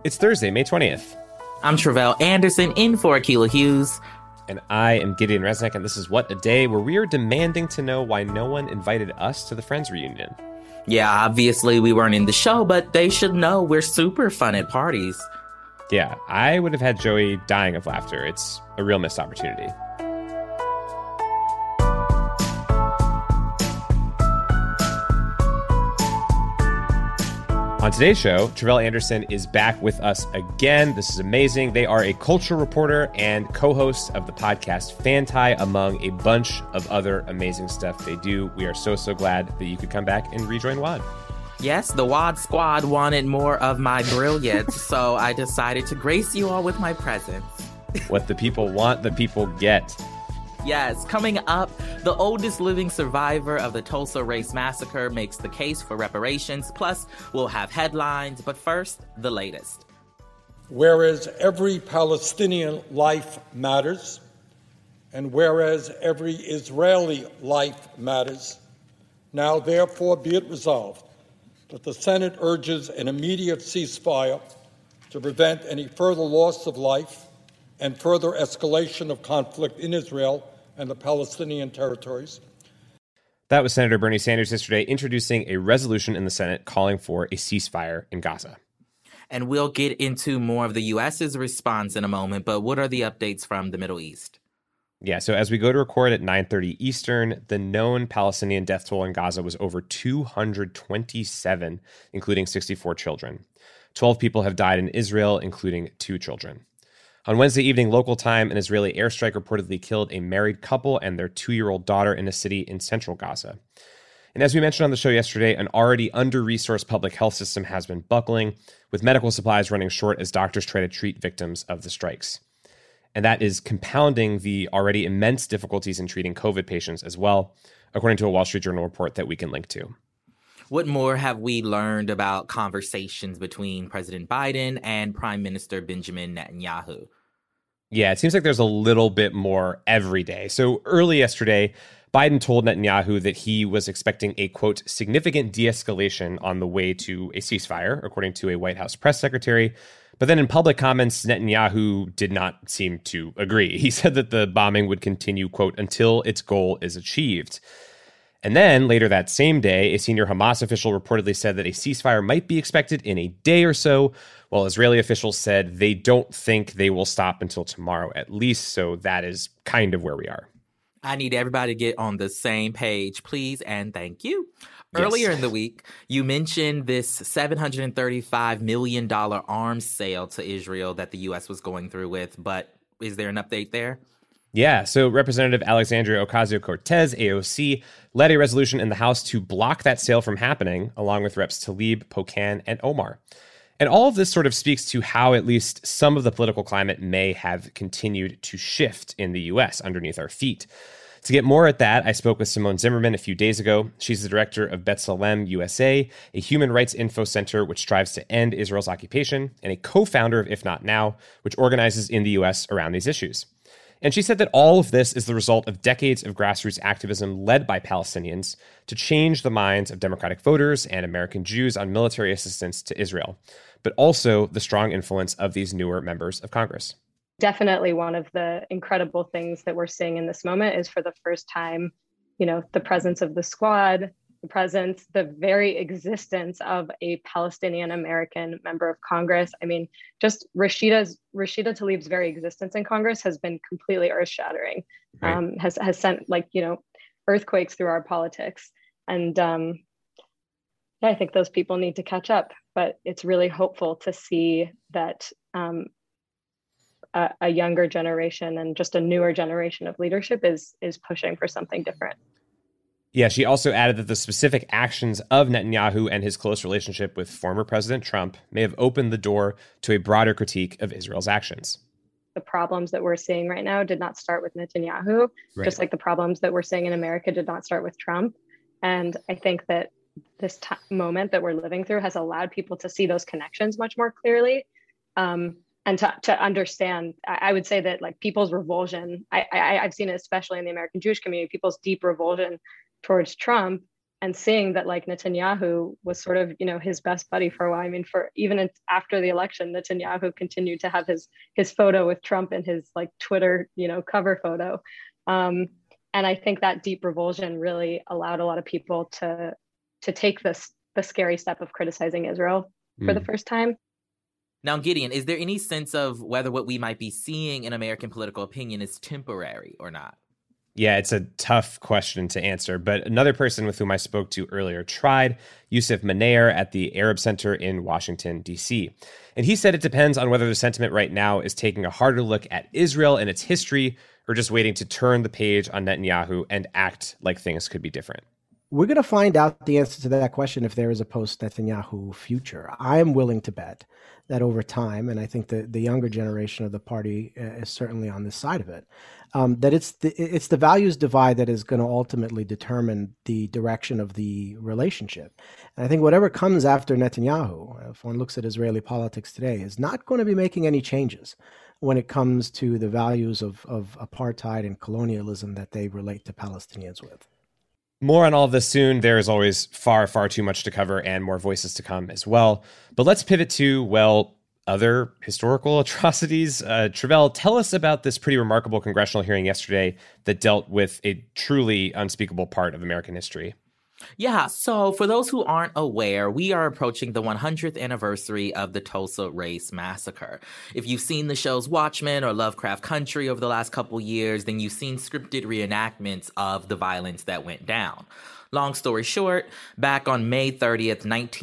It's Thursday, May 20th. I'm Tre'vell Anderson in for Akilah Hughes. And I am Gideon Resnick, and this is What a Day, where we are demanding to know why no one invited us to the Friends reunion. Yeah, obviously we weren't in the show, but they should know we're super fun at parties. Yeah, I would have had Joey dying of laughter. It's a real missed opportunity. On today's show, Tre'vell Anderson is back with us again. This is amazing. They are a culture reporter and co-host of the podcast Fanti, among a bunch of other amazing stuff they do. We are so glad that you could come back and rejoin WAD. Yes, the WAD squad wanted more of my brilliance, so I decided to grace you all with my presence. What the people want, the people get. Yes, coming up, the oldest living survivor of the Tulsa Race Massacre makes the case for reparations. Plus, we'll have headlines, but first, the latest. Whereas every Palestinian life matters, and whereas every Israeli life matters, now therefore be it resolved that the Senate urges an immediate ceasefire to prevent any further loss of life and further escalation of conflict in Israel and the Palestinian territories. That was Senator Bernie Sanders yesterday introducing a resolution in the Senate calling for a ceasefire in Gaza. And we'll get into more of the U.S.'s response in a moment, but what are the updates from the Middle East? Yeah, so as we go to record at 9:30 Eastern, the known Palestinian death toll in Gaza was over 227, including 64 children. 12 people have died in Israel, including 2 children. On Wednesday evening, local time, an Israeli airstrike reportedly killed a married couple and their 2-year-old daughter in a city in central Gaza. And as we mentioned on the show yesterday, an already under-resourced public health system has been buckling, with medical supplies running short as doctors try to treat victims of the strikes. And that is compounding the already immense difficulties in treating COVID patients as well, according to a Wall Street Journal report that we can link to. What more have we learned about conversations between President Biden and Prime Minister Benjamin Netanyahu? Yeah, it seems like there's a little bit more every day. So early yesterday, Biden told Netanyahu that he was expecting a, quote, significant de-escalation on the way to a ceasefire, according to a White House press secretary. But then in public comments, Netanyahu did not seem to agree. He said that the bombing would continue, quote, until its goal is achieved. And then later that same day, a senior Hamas official reportedly said that a ceasefire might be expected in a day or so, while Israeli officials said they don't think they will stop until tomorrow at least. So that is kind of where we are. I need everybody to get on the same page, please, and thank you. Yes. Earlier in the week, you mentioned this $735 million arms sale to Israel that the U.S. was going through with, but is there an update there? Yeah, so Representative Alexandria Ocasio-Cortez, AOC, led a resolution in the House to block that sale from happening, along with Reps Tlaib, Pocan, and Omar. And all of this sort of speaks to how at least some of the political climate may have continued to shift in the U.S. underneath our feet. To get more at that, I spoke with Simone Zimmerman a few days ago. She's the director of B'Tselem USA, a human rights info center which strives to end Israel's occupation, and a co-founder of If Not Now, which organizes in the U.S. around these issues. And she said that all of this is the result of decades of grassroots activism led by Palestinians to change the minds of Democratic voters and American Jews on military assistance to Israel, but also the strong influence of these newer members of Congress. Definitely one of the incredible things that we're seeing in this moment is for the first time, the presence of the squad, the very existence of a Palestinian American member of Congress. I mean, just Rashida Tlaib's very existence in Congress has been completely earth-shattering, right. Has sent earthquakes through our politics. And I think those people need to catch up, but it's really hopeful to see that a younger generation and just a newer generation of leadership is pushing for something different. Yeah, she also added that the specific actions of Netanyahu and his close relationship with former President Trump may have opened the door to a broader critique of Israel's actions. The problems that we're seeing right now did not start with Netanyahu, right. Just like the problems that we're seeing in America did not start with Trump. And I think that this moment that we're living through has allowed people to see those connections much more clearly. And to understand, I would say that like people's revulsion, I've seen it especially in the American Jewish community, people's deep revulsion towards Trump and seeing that like Netanyahu was sort of, his best buddy for a while. I mean, for even after the election, Netanyahu continued to have his photo with Trump in his like Twitter, cover photo. And I think that deep revulsion really allowed a lot of people to take the scary step of criticizing Israel for the first time. Now, Gideon, is there any sense of whether what we might be seeing in American political opinion is temporary or not? Yeah, it's a tough question to answer, but another person with whom I spoke to earlier tried, Yusuf Manayer at the Arab Center in Washington, D.C. And he said it depends on whether the sentiment right now is taking a harder look at Israel and its history or just waiting to turn the page on Netanyahu and act like things could be different. We're going to find out the answer to that question if there is a post-Netanyahu future. I am willing to bet that over time, and I think the younger generation of the party is certainly on this side of it, that it's the values divide that is going to ultimately determine the direction of the relationship. And I think whatever comes after Netanyahu, if one looks at Israeli politics today, is not going to be making any changes when it comes to the values of apartheid and colonialism that they relate to Palestinians with. More on all of this soon. There is always far, far too much to cover and more voices to come as well. But let's pivot to, other historical atrocities. Tre'vell, tell us about this pretty remarkable congressional hearing yesterday that dealt with a truly unspeakable part of American history. Yeah, so for those who aren't aware, we are approaching the 100th anniversary of the Tulsa Race Massacre. If you've seen the shows Watchmen or Lovecraft Country over the last couple years, then you've seen scripted reenactments of the violence that went down. Long story short, back on May 30th,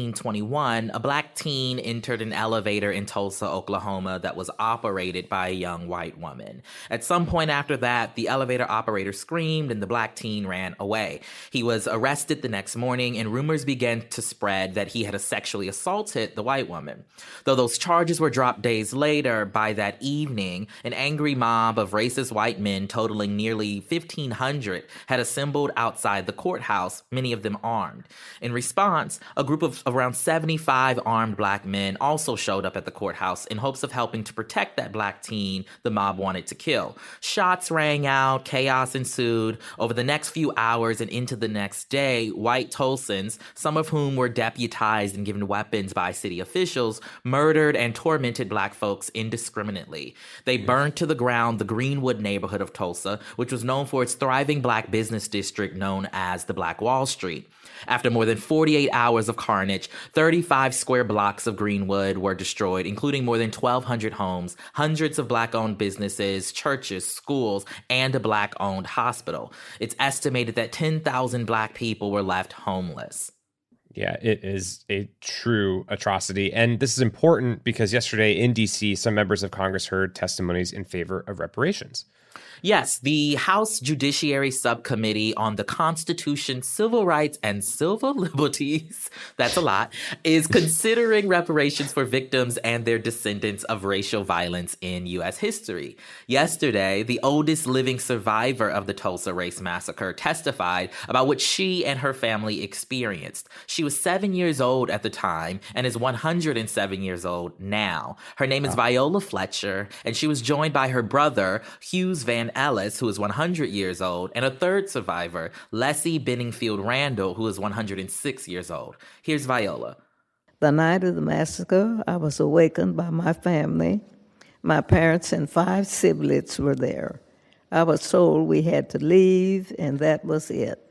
1921, a black teen entered an elevator in Tulsa, Oklahoma that was operated by a young white woman. At some point after that, the elevator operator screamed and the black teen ran away. He was arrested the next morning and rumors began to spread that he had sexually assaulted the white woman. Though those charges were dropped days later, by that evening, an angry mob of racist white men totaling nearly 1,500 had assembled outside the courthouse, many of them armed. In response, a group of around 75 armed black men also showed up at the courthouse in hopes of helping to protect that black teen the mob wanted to kill. Shots rang out, chaos ensued. Over the next few hours and into the next day, white Tulsans, some of whom were deputized and given weapons by city officials, murdered and tormented black folks indiscriminately. They burned to the ground the Greenwood neighborhood of Tulsa, which was known for its thriving black business district known as the Black Wall Street. After more than 48 hours of carnage, 35 square blocks of Greenwood were destroyed, including more than 1,200 homes, hundreds of black-owned businesses, churches, schools, and a black-owned hospital. It's estimated that 10,000 black people were left homeless. Yeah, it is a true atrocity. And this is important because yesterday in D.C., some members of Congress heard testimonies in favor of reparations. Yes, the House Judiciary Subcommittee on the Constitution, Civil Rights, and Civil Liberties, that's a lot, is considering reparations for victims and their descendants of racial violence in U.S. history. Yesterday, the oldest living survivor of the Tulsa Race Massacre testified about what she and her family experienced. She was 7 years old at the time and is 107 years old now. Her name is Viola Fletcher, and she was joined by her brother, Hughes Van Ellis, who is 100 years old, and a third survivor, Leslie Benningfield Randall, who is 106 years old. Here's Viola. The night of the massacre, I was awakened by my family. My parents and 5 siblings were there. I was told we had to leave, and that was it.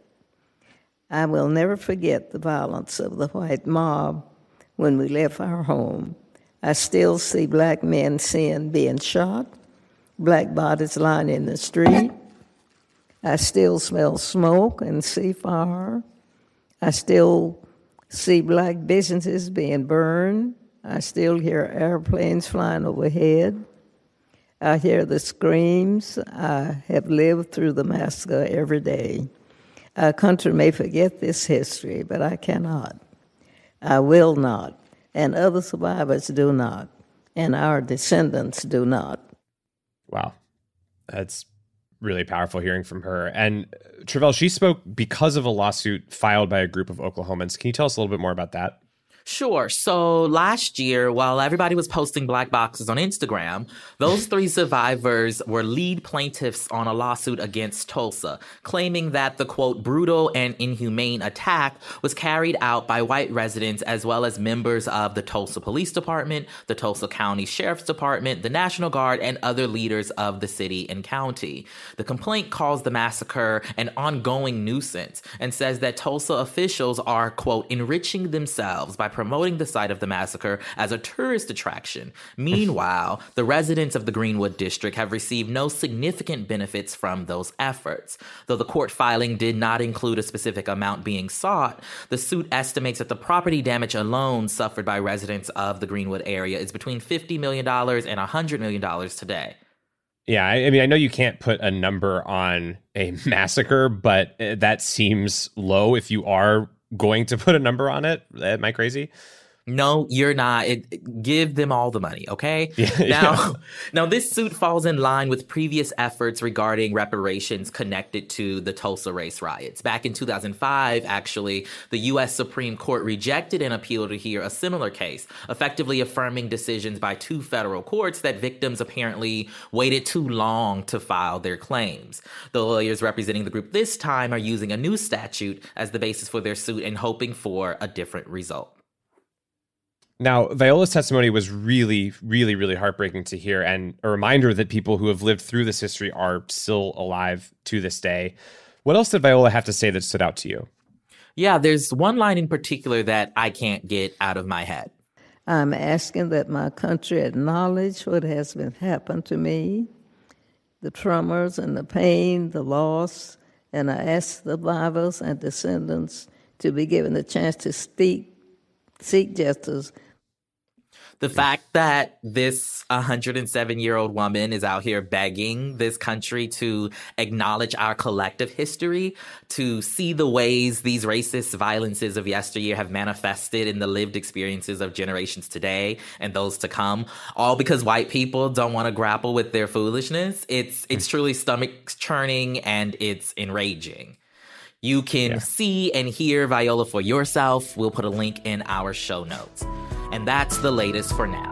I will never forget the violence of the white mob when we left our home. I still see black men being shot, black bodies lying in the street. I still smell smoke and see fire. I still see black businesses being burned. I still hear airplanes flying overhead. I hear the screams. I have lived through the massacre every day. Our country may forget this history, but I cannot. I will not. And other survivors do not. And our descendants do not. Wow. That's really powerful hearing from her. And Tre'vell, she spoke because of a lawsuit filed by a group of Oklahomans. Can you tell us a little bit more about that? Sure. So last year, while everybody was posting black boxes on Instagram, those 3 survivors were lead plaintiffs on a lawsuit against Tulsa, claiming that the, quote, brutal and inhumane attack was carried out by white residents as well as members of the Tulsa Police Department, the Tulsa County Sheriff's Department, the National Guard, and other leaders of the city and county. The complaint calls the massacre an ongoing nuisance and says that Tulsa officials are, quote, enriching themselves by promoting the site of the massacre as a tourist attraction. Meanwhile, the residents of the Greenwood district have received no significant benefits from those efforts. Though the court filing did not include a specific amount being sought, the suit estimates that the property damage alone suffered by residents of the Greenwood area is between $50 million and $100 million today. Yeah, I mean, I know you can't put a number on a massacre, but that seems low if you are going to put a number on it. Am I crazy? No, you're not. Give them all the money, okay? Now, this suit falls in line with previous efforts regarding reparations connected to the Tulsa race riots. Back in 2005, actually, the U.S. Supreme Court rejected an appeal to hear a similar case, effectively affirming decisions by 2 federal courts that victims apparently waited too long to file their claims. The lawyers representing the group this time are using a new statute as the basis for their suit and hoping for a different result. Now, Viola's testimony was really, really, really heartbreaking to hear, and a reminder that people who have lived through this history are still alive to this day. What else did Viola have to say that stood out to you? Yeah, there's one line in particular that I can't get out of my head. I'm asking that my country acknowledge what has been happened to me, the tremors and the pain, the loss, and I ask survivors and descendants to be given the chance to seek justice. The fact that this 107-year-old woman is out here begging this country to acknowledge our collective history, to see the ways these racist violences of yesteryear have manifested in the lived experiences of generations today and those to come, all because white people don't want to grapple with their foolishness. It's truly stomach-churning and it's enraging. You can see and hear Viola for yourself. We'll put a link in our show notes. And that's the latest for now.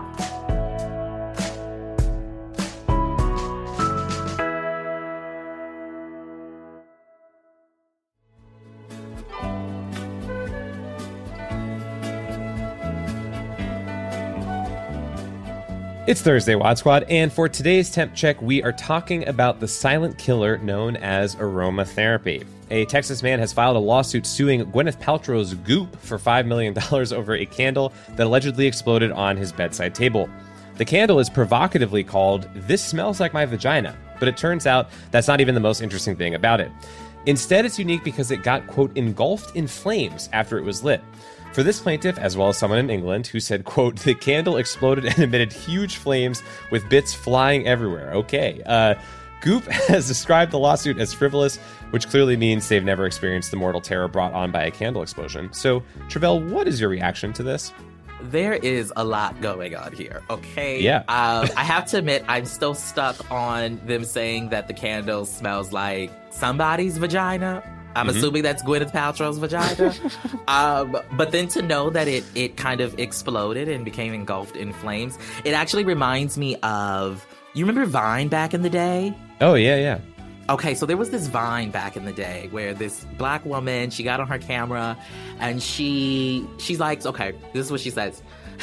It's Thursday, Wad Squad, and for today's Temp Check, we are talking about the silent killer known as aromatherapy. A Texas man has filed a lawsuit suing Gwyneth Paltrow's Goop for $5 million over a candle that allegedly exploded on his bedside table. The candle is provocatively called "This Smells Like My Vagina," but it turns out that's not even the most interesting thing about it. Instead, it's unique because it got, quote, engulfed in flames after it was lit. For this plaintiff, as well as someone in England who said, quote, the candle exploded and emitted huge flames with bits flying everywhere. Okay. Goop has described the lawsuit as frivolous, which clearly means they've never experienced the mortal terror brought on by a candle explosion. So, Travell, what is your reaction to this? There is a lot going on here, okay? Yeah. I have to admit, I'm still stuck on them saying that the candle smells like somebody's vagina. I'm assuming that's Gwyneth Paltrow's vagina. But then to know that it kind of exploded and became engulfed in flames, it actually reminds me of, you remember Vine back in the day? Oh, yeah. Okay, so there was this Vine back in the day where this black woman, she got on her camera and she's like, okay, this is what she says.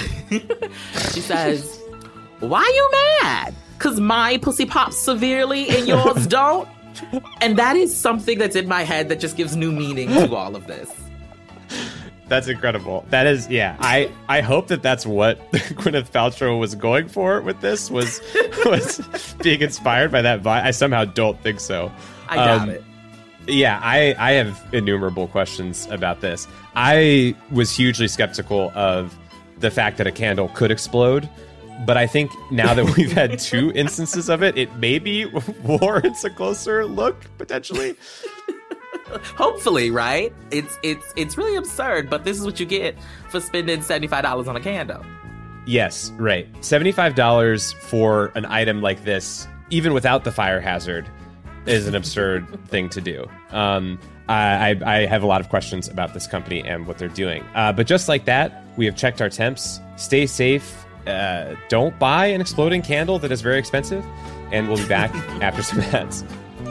She says, why you mad? 'Cause my pussy pops severely and yours don't? And that is something that's in my head that just gives new meaning to all of this. That's incredible. That is, yeah. I hope that's what Gwyneth Paltrow was going for with this, was being inspired by that Vine. I somehow don't think so. I doubt it. Yeah, I have innumerable questions about this. I was hugely skeptical of the fact that a candle could explode. But I think now that we've had 2 instances of it, it maybe warrants a closer look, potentially. Hopefully, right? It's really absurd, but this is what you get for spending $75 on a candle. Yes, right. $75 for an item like this, even without the fire hazard, is an absurd thing to do. I have a lot of questions about this company and what they're doing. But just like that, We have checked our temps. Stay safe. Don't buy an exploding candle that is very expensive. And we'll be back after some ads.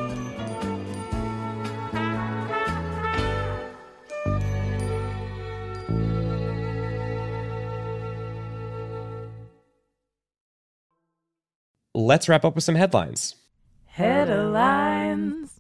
Let's wrap up with some headlines. Headlines.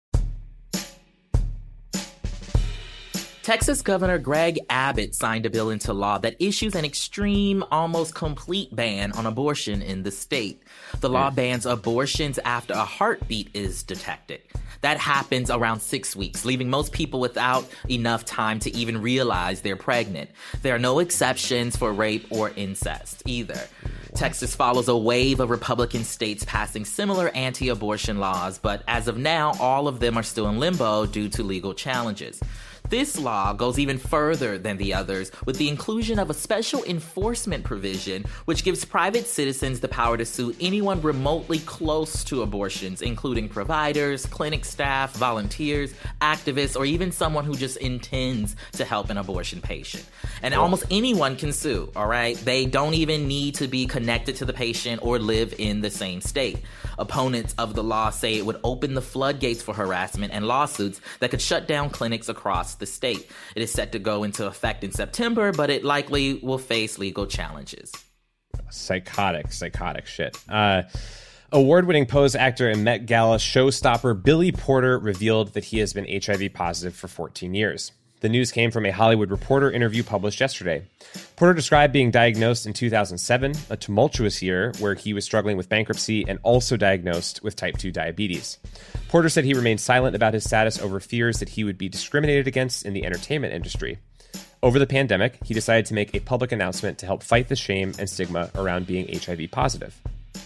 Texas Governor Greg Abbott signed a bill into law that issues an extreme, almost complete ban on abortion in the state. The law bans abortions after a heartbeat is detected. That happens around 6 weeks, leaving most people without enough time to even realize they're pregnant. There are no exceptions for rape or incest either. Texas follows a wave of Republican states passing similar anti-abortion laws, but as of now, all of them are still in limbo due to legal challenges. This law goes even further than the others, with the inclusion of a special enforcement provision which gives private citizens the power to sue anyone remotely close to abortions, including providers, clinic staff, volunteers, activists, or even someone who just intends to help an abortion patient. And almost anyone can sue, all right? They don't even need to be connected to the patient or live in the same state. Opponents of the law say it would open the floodgates for harassment and lawsuits that could shut down clinics across the state. It is set to go into effect in September, but it likely will face legal challenges. Psychotic shit. Award-winning Pose actor and Met Gala showstopper Billy Porter revealed that he has been HIV positive for 14 years. The news came from a Hollywood Reporter interview published yesterday. Porter described being diagnosed in 2007, a tumultuous year where he was struggling with bankruptcy and also diagnosed with type 2 diabetes. Porter said he remained silent about his status over fears that he would be discriminated against in the entertainment industry. Over the pandemic, he decided to make a public announcement to help fight the shame and stigma around being HIV positive.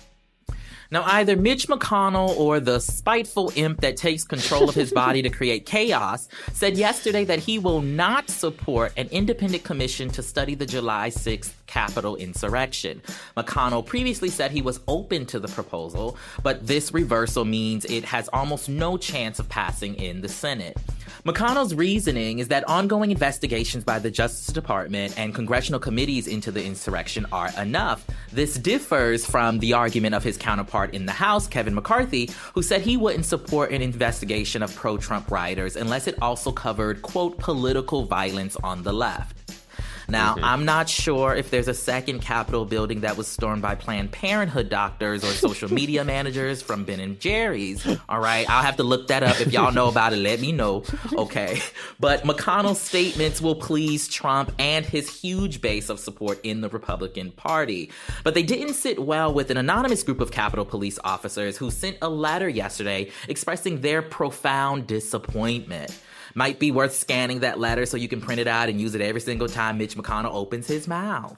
Now, either Mitch McConnell or the spiteful imp that takes control of his body to create chaos said yesterday that he will not support an independent commission to study the July 6th Capitol insurrection. McConnell previously said he was open to the proposal, but this reversal means it has almost no chance of passing in the Senate. McConnell's reasoning is that ongoing investigations by the Justice Department and congressional committees into the insurrection are enough. This differs from the argument of his counterpart in the House, Kevin McCarthy, who said he wouldn't support an investigation of pro-Trump rioters unless it also covered, quote, political violence on the left. Now, I'm not sure if there's a second Capitol building that was stormed by Planned Parenthood doctors or social media managers from Ben & Jerry's. All right, I'll have to look that up. If y'all know about it, let me know. Okay. But McConnell's statements will please Trump and his huge base of support in the Republican Party. But they didn't sit well with an anonymous group of Capitol Police officers who sent a letter yesterday expressing their profound disappointment. Might be worth scanning that letter so you can print it out and use it every single time Mitch McConnell opens his mouth.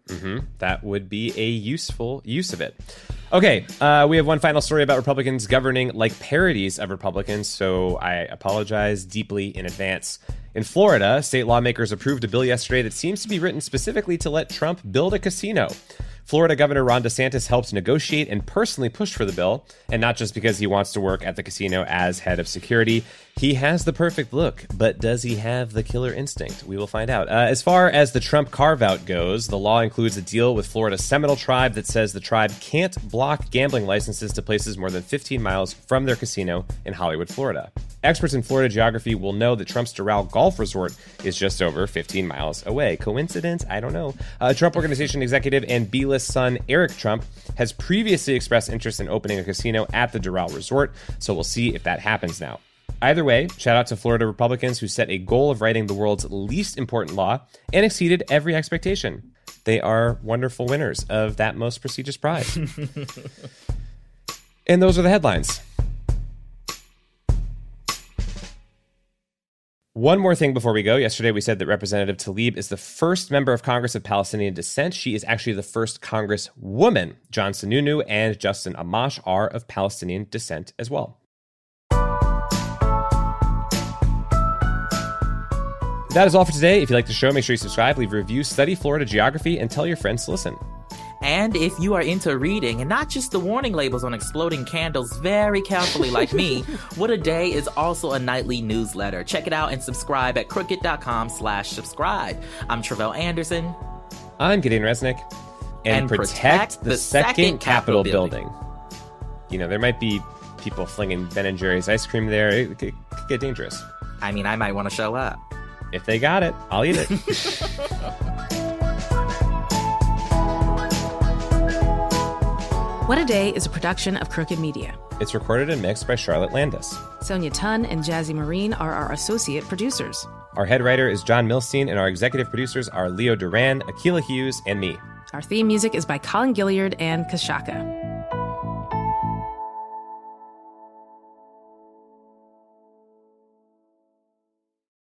That would be a useful use of it. Okay, we have one final story about Republicans governing like parodies of Republicans, so I apologize deeply in advance. In Florida, state lawmakers approved a bill yesterday that seems to be written specifically to let Trump build a casino. Florida Governor Ron DeSantis helped negotiate and personally push for the bill, and not just because he wants to work at the casino as head of security. He has the perfect look, but does he have the killer instinct? We will find out. As far as the Trump carve-out goes, the law includes a deal with Florida's Seminole Tribe that says the tribe can't block gambling licenses to places more than 15 miles from their casino in Hollywood, Florida. Experts in Florida geography will know that Trump's Doral Golf Resort is just over 15 miles away. Coincidence? I don't know. Trump Organization executive and B-list son Eric Trump has previously expressed interest in opening a casino at the Doral Resort, so we'll see if that happens now. Either way, shout out to Florida Republicans who set a goal of writing the world's least important law and exceeded every expectation. They are wonderful winners of that most prestigious prize. And those are the headlines. One more thing before we go. Yesterday, we said that Representative Tlaib is the first member of Congress of Palestinian descent. She is actually the first Congresswoman. John Sununu and Justin Amash are of Palestinian descent as well. That is all for today. If you like the show, make sure you subscribe, leave a review, study Florida geography, and tell your friends to listen. And if you are into reading and not just the warning labels on exploding candles very carefully like me, What a Day is also a nightly newsletter. Check it out and subscribe at crooked.com/subscribe. I'm Travell Anderson. I'm Gideon Resnick. And protect the second Capitol building. You know, there might be people flinging Ben & Jerry's ice cream there. It could get dangerous. I mean, I might want to show up. If they got it, I'll eat it. What a Day is a production of Crooked Media. It's recorded and mixed by Charlotte Landis. Sonia Tunn and Jazzy Marine are our associate producers. Our head writer is John Milstein, and our executive producers are Leo Duran, Akilah Hughes, and me. Our theme music is by Colin Gilliard and Kashaka.